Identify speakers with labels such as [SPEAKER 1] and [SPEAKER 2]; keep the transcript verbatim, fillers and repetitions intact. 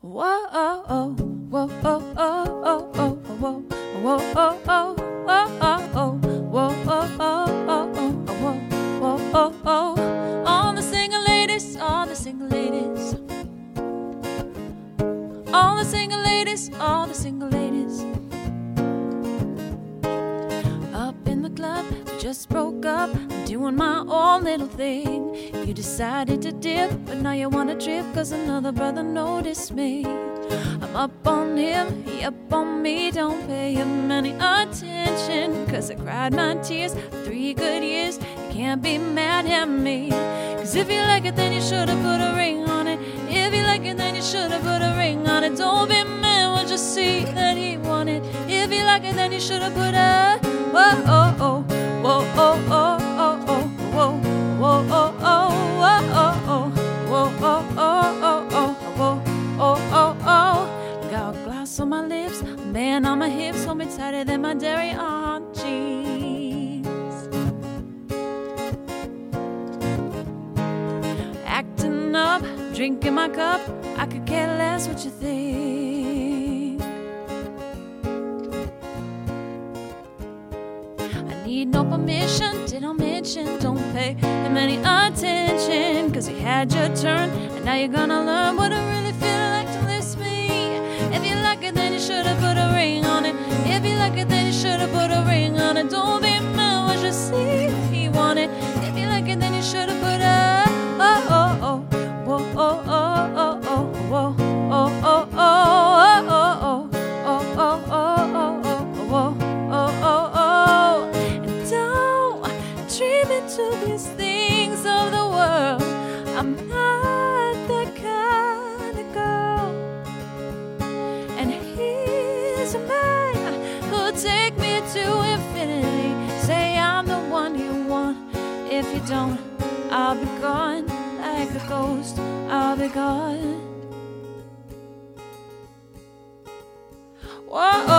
[SPEAKER 1] Whoa, oh, oh, whoa, oh, oh, oh, oh, whoa, whoa, oh, oh, oh, oh, oh, whoa, oh, oh, oh, oh, whoa, whoa, oh, oh. All the single ladies, all the single ladies, all the single ladies, all the single ladies. Up in the club, we just broke up, I'm doing my own little thing. You decided to dip, but now you wanna trip, cause another brother noticed me. I'm up on him, he up on me, don't pay him any attention, cause I cried my tears for three good years. You can't be mad at me, cause if you like it then you should've put a ring on it. If you like it then you should've put a ring on it. Don't be mad, we'll just see that he wanted. If you like it then you should've put a whoa, oh, oh, whoa, oh, oh, oh, oh, whoa, whoa, oh, oh, oh, oh, whoa, oh, oh, oh, oh, whoa, oh, oh, oh. Got glass on my lips, man on my hips, hold me tighter than my dairy on jeans. Acting up, drinking my cup, I could care less what you think. I need no permission, didn't mention, don't pay him any attention, cause he had your turn, and now you're gonna learn what it really feels like to list me. If you like it then you should've put a ring on it. If you like it then you should've put a ring on it. Don't be mad, we'll just see what he wanted. If you like it then you should've put a oh, oh, oh, whoa, oh, oh, oh, oh, whoa, oh, oh, oh, oh, oh, oh, oh, oh, oh, oh, whoa, oh, oh, oh. And don't dream into these things of the world. I'm not that kind of girl. And he's a man who'll take me to infinity. Say I'm the one you want. If you don't, I'll be gone. Like a ghost, I'll be gone. Whoa.